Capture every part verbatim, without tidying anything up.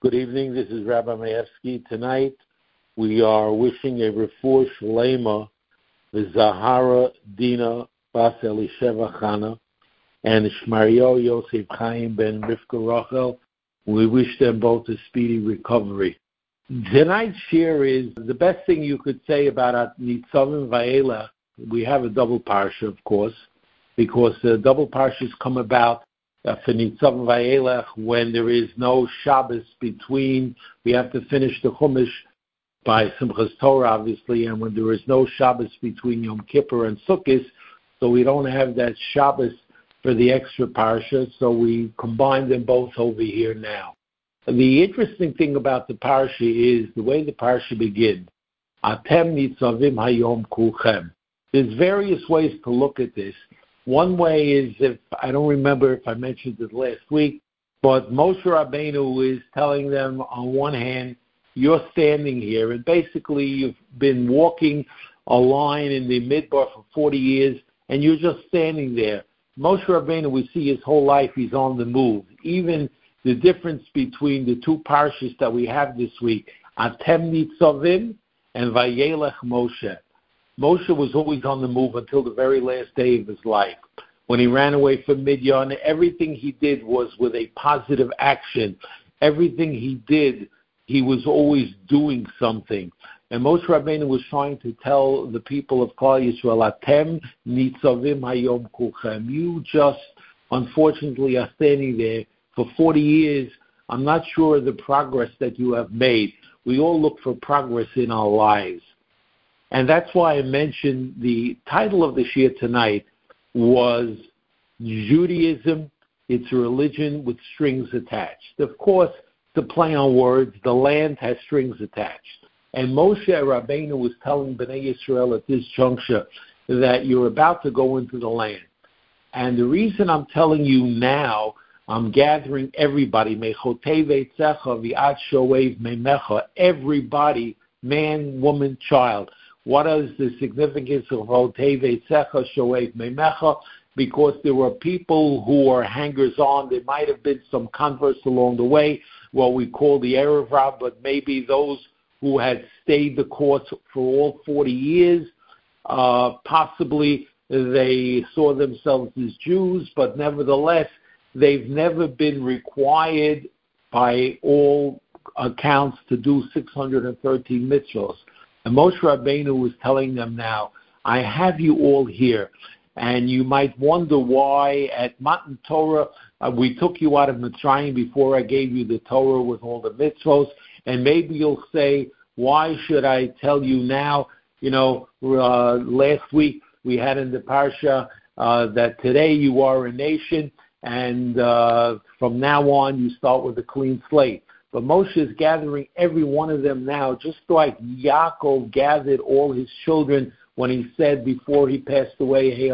Good evening. This is Rabbi Maevsky. Tonight, we are wishing a refuah shlema, the Zahara Dina Bas Elisheva Chana, and Shmario Yosef Chaim ben Rivka Rachel. We wish them both a speedy recovery. Tonight's share is the best thing you could say about Nitzavim Va'elach. We have a double parsha, of course, because the double parshas come about Uh, for Nitzavim Va'elach, when there is no Shabbos between, we have to finish the Chumash by Simchas Torah, obviously, and when there is no Shabbos between Yom Kippur and Sukkot, so we don't have that Shabbos for the extra parsha, so we combine them both over here now. The interesting thing about the parsha is the way the parsha begins. Atem Nitzavim Hayom Kulchem. There's various ways to look at this. One way is, if I don't remember if I mentioned it last week, but Moshe Rabbeinu is telling them on one hand, you're standing here, and basically you've been walking a line in the Midbar for forty years, and you're just standing there. Moshe Rabbeinu, we see his whole life, he's on the move. Even the difference between the two parshas that we have this week, Atem Nitzavim and Vayelech Moshe. Moshe was always on the move until the very last day of his life. When he ran away from Midian, everything he did was with a positive action. Everything he did, he was always doing something. And Moshe Rabbeinu was trying to tell the people of Klal Yisrael, Atem nitzavim hayom kulchem. You just, unfortunately, are standing there for forty years. I'm not sure of the progress that you have made. We all look for progress in our lives. And that's why I mentioned the title of the shir tonight was Judaism, it's a religion with strings attached. Of course, to play on words, the land has strings attached. And Moshe Rabbeinu was telling Bnei Yisrael at this juncture that you're about to go into the land. And the reason I'm telling you now, I'm gathering everybody, everybody, man, woman, child. What is the significance of Hotei Veitzecha Shoev Meimecha? Because there were people who are hangers-on. There might have been some converts along the way, what we call the Erev Rav, but maybe those who had stayed the course for all forty years, uh, possibly they saw themselves as Jews, but nevertheless, they've never been required by all accounts to do six hundred thirteen mitzvahs. And Moshe Rabbeinu was telling them now, I have you all here. And you might wonder why at Matan Torah, uh, we took you out of Mitzrayim before I gave you the Torah with all the mitzvos. And maybe you'll say, why should I tell you now? You know, uh, last week we had in the Parsha uh, that today you are a nation, and uh, from now on you start with a clean slate. But Moshe is gathering every one of them now, just like Yaakov gathered all his children when he said before he passed away, he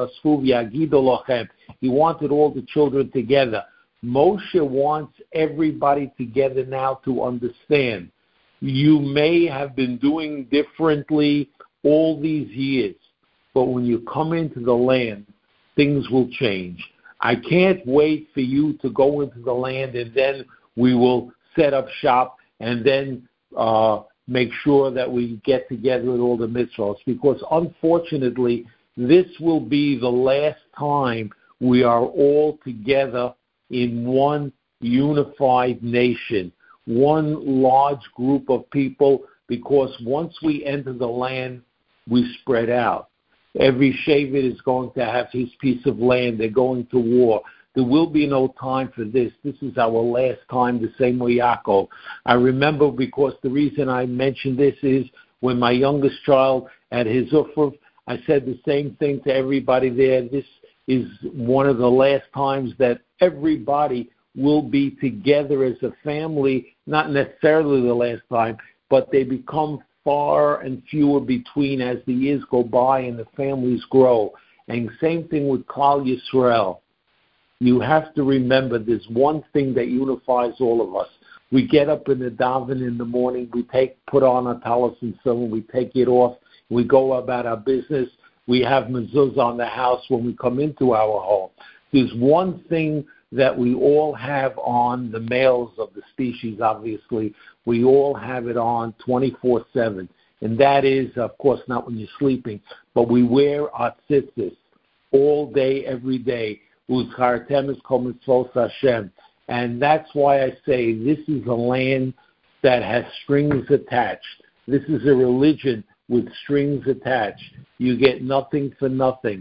wanted all the children together. Moshe wants everybody together now to understand. You may have been doing differently all these years, but when you come into the land, things will change. I can't wait for you to go into the land, and then we will set up shop, and then uh, make sure that we get together with all the mitzvahs, because unfortunately, this will be the last time we are all together in one unified nation, one large group of people, because once we enter the land, we spread out. Every Shevet is going to have his piece of land. They're going to war. There will be no time for this. This is our last time, the same way Yaakov. I remember, because the reason I mentioned this is when my youngest child had his Ufrav, I said the same thing to everybody there. This is one of the last times that everybody will be together as a family, not necessarily the last time, but they become far and fewer between as the years go by and the families grow. And same thing with Klal Yisrael. You have to remember there's one thing that unifies all of us. We get up in the daven in the morning, we take put on our talis and so we take it off, we go about our business, we have mezuzah on the house when we come into our home. There's one thing that we all have on, the males of the species, obviously, we all have it on twenty-four seven. And that is, of course, not when you're sleeping, but we wear our tzitzis all day, every day. Uzchartem es kol mitzvos Hashem. And that's why I say this is a land that has strings attached. This is a religion with strings attached. You get nothing for nothing.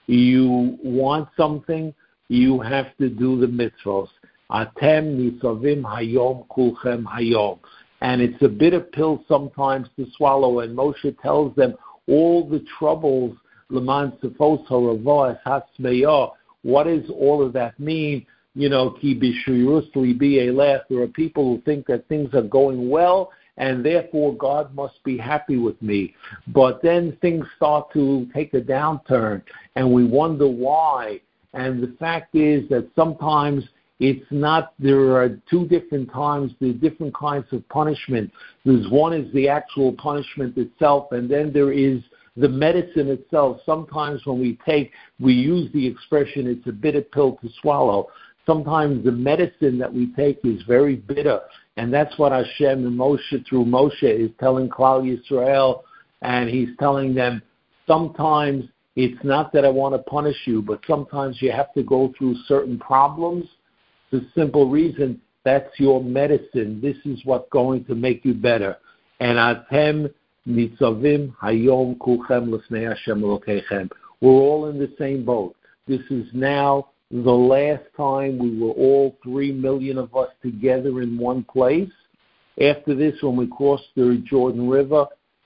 You want something, you have to do the mitzvos. Atem nisavim hayom kulchem hayom. And it's a bitter pill sometimes to swallow. And Moshe tells them all the troubles, Leman Sefos HaRavo Es Hatzmeya. What does all of that mean? You know, Ki B'Shirus Libi Elech. There are people who think that things are going well, and therefore God must be happy with me. But then things start to take a downturn, and we wonder why. And the fact is that sometimes it's not, there are two different times, there are different kinds of punishment. There's one is the actual punishment itself, and then there is the medicine itself. Sometimes when we take, we use the expression, it's a bitter pill to swallow. Sometimes the medicine that we take is very bitter, and that's what Hashem and Moshe, through Moshe, is telling Klal Yisrael, and he's telling them, sometimes it's not that I want to punish you, but sometimes you have to go through certain problems. The simple reason, that's your medicine. This is what's going to make you better. And Atem nitzavim hayom kulchem l'fnei Hashem Elokeichem. We're all in the same boat. This is now the last time we were all three million of us together in one place. After this, when we cross the Jordan River,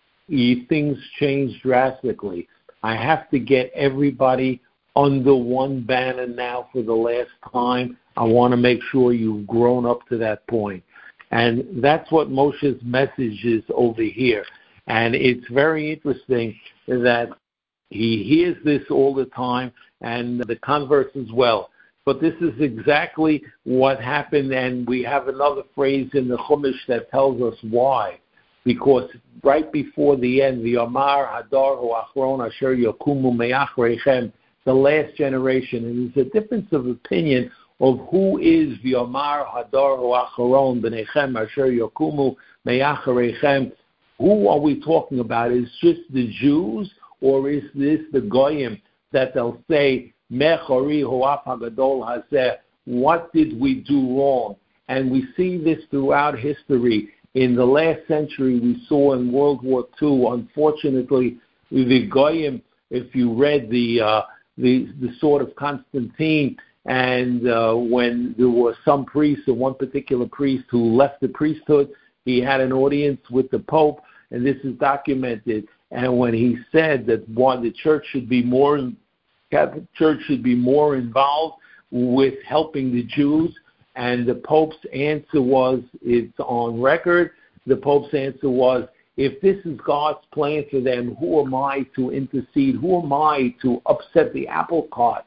things change drastically. I have to get everybody under one banner now for the last time. I want to make sure you've grown up to that point. And that's what Moshe's message is over here. And it's very interesting that he hears this all the time, and the converse as well. But this is exactly what happened, and we have another phrase in the Chumash that tells us why. Because right before the end, the Amar Hadar Hu Achron Asher Yokumu Me'achreichem, the last generation, and there's a difference of opinion of who is the Amar Hadar Hu Achron B'neichem Asher Yokumu Me'achreichem. Who are we talking about? Is just the Jews, or is this the Goyim that they'll say, Mechori Hoaf HaGadol Hazeh, what did we do wrong? And we see this throughout history. In the last century, we saw in World War Two, unfortunately, the Goyim, if you read the uh, the, the Sword of Constantine, and uh, when there were some priests, or one particular priest who left the priesthood, he had an audience with the Pope, and this is documented. And when he said that one, the church should be more, Catholic Church should be more involved with helping the Jews, and the Pope's answer was, it's on record, the Pope's answer was, if this is God's plan for them, who am I to intercede? Who am I to upset the apple cart?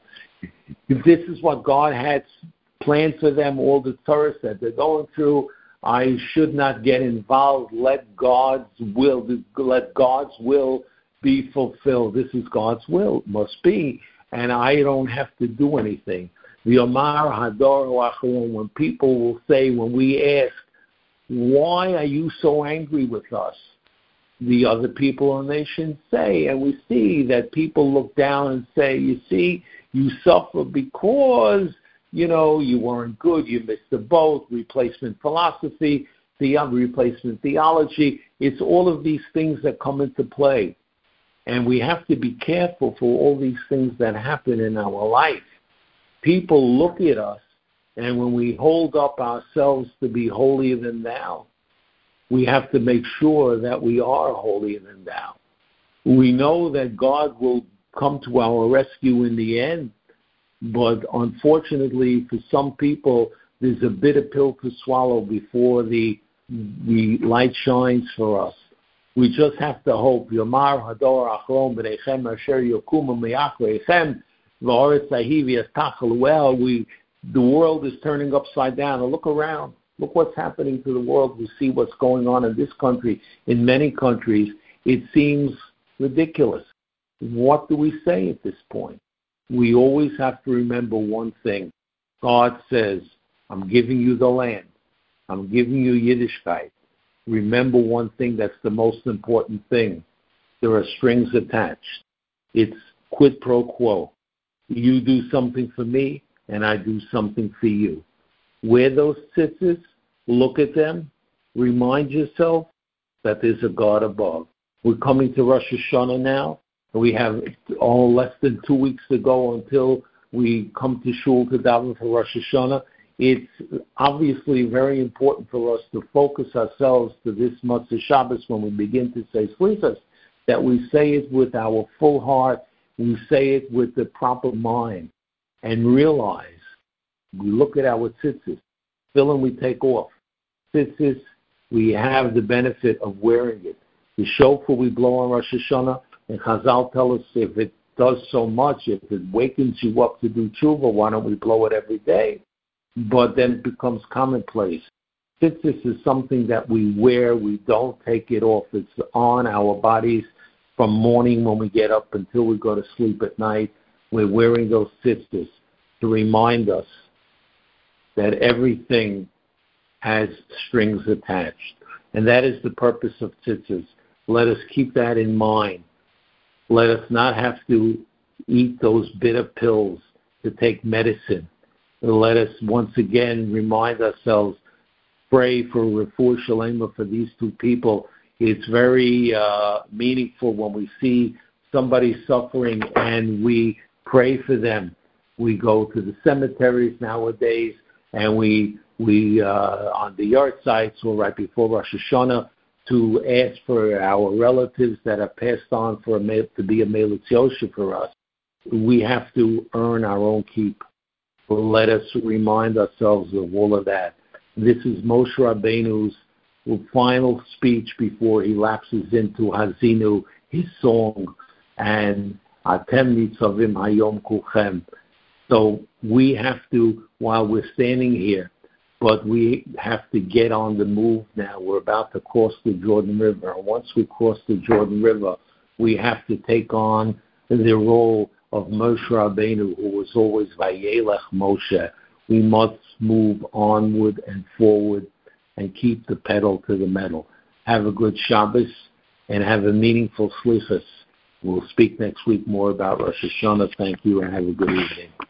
If this is what God had planned for them, all the Torah said they're going through, I should not get involved. Let God's will, let God's will be fulfilled. This is God's will, must be, and I don't have to do anything. The Omar Hadar Achron, when people will say, when we ask, why are you so angry with us? The other people in the nation say, and we see that people look down and say, you see, you suffer because, you know, you weren't good, you missed the boat, replacement philosophy, the replacement theology. It's all of these things that come into play. And we have to be careful for all these things that happen in our life. People look at us, and when we hold up ourselves to be holier than thou, we have to make sure that we are holier than thou. We know that God will come to our rescue in the end, but unfortunately for some people, there's a bitter pill to swallow before the, the light shines for us. We just have to hope. Yomar Hador Achron B'neichem Asher Yokumu Me'achreichem V'oretz Ahivi Estachel. Well, we the world is turning upside down. And look around. Look what's happening to the world. We see what's going on in this country, in many countries. It seems ridiculous. What do we say at this point? We always have to remember one thing. God says, I'm giving you the land. I'm giving you Yiddishkeit. Remember one thing that's the most important thing. There are strings attached. It's quid pro quo. You do something for me, and I do something for you. Wear those tzitzis, look at them, remind yourself that there's a God above. We're coming to Rosh Hashanah now, and we have all less than two weeks to go until we come to Shul to daven for Rosh Hashanah. It's obviously very important for us to focus ourselves to this Motzei Shabbos when we begin to say Slichos, that we say it with our full heart, we say it with the proper mind, and realize, we look at our tzitzis, tefillin we take off. Tzitzis, we have the benefit of wearing it. The shofar we blow on Rosh Hashanah, and Chazal tell us if it does so much, if it wakens you up to do tshuva, why don't we blow it every day? But then it becomes commonplace. Tzitzis is something that we wear. We don't take it off. It's on our bodies from morning when we get up until we go to sleep at night. We're wearing those tzitzis to remind us that everything has strings attached. And that is the purpose of tzitzis. Let us keep that in mind. Let us not have to eat those bitter pills to take medicine. Let us once again remind ourselves, pray for refuah shalema for these two people. It's very uh, meaningful when we see somebody suffering and we pray for them. We go to the cemeteries nowadays and we we uh, on the yard sites or right before Rosh Hashanah to ask for our relatives that are passed on for a, to be a Melitz Yosher for us. We have to earn our own keep. Let us remind ourselves of all of that. This is Moshe Rabbeinu's final speech before he lapses into Hazinu, his song, and Atem Nitzavim Hayom Kulchem. So we have to, while we're standing here, but we have to get on the move now. We're about to cross the Jordan River. And once we cross the Jordan River, we have to take on the role of Moshe Rabbeinu, who was always Vayelech Moshe. We must move onward and forward and keep the pedal to the metal. Have a good Shabbos and have a meaningful Slichos. We'll speak next week more about Rosh Hashanah. Thank you and have a good evening.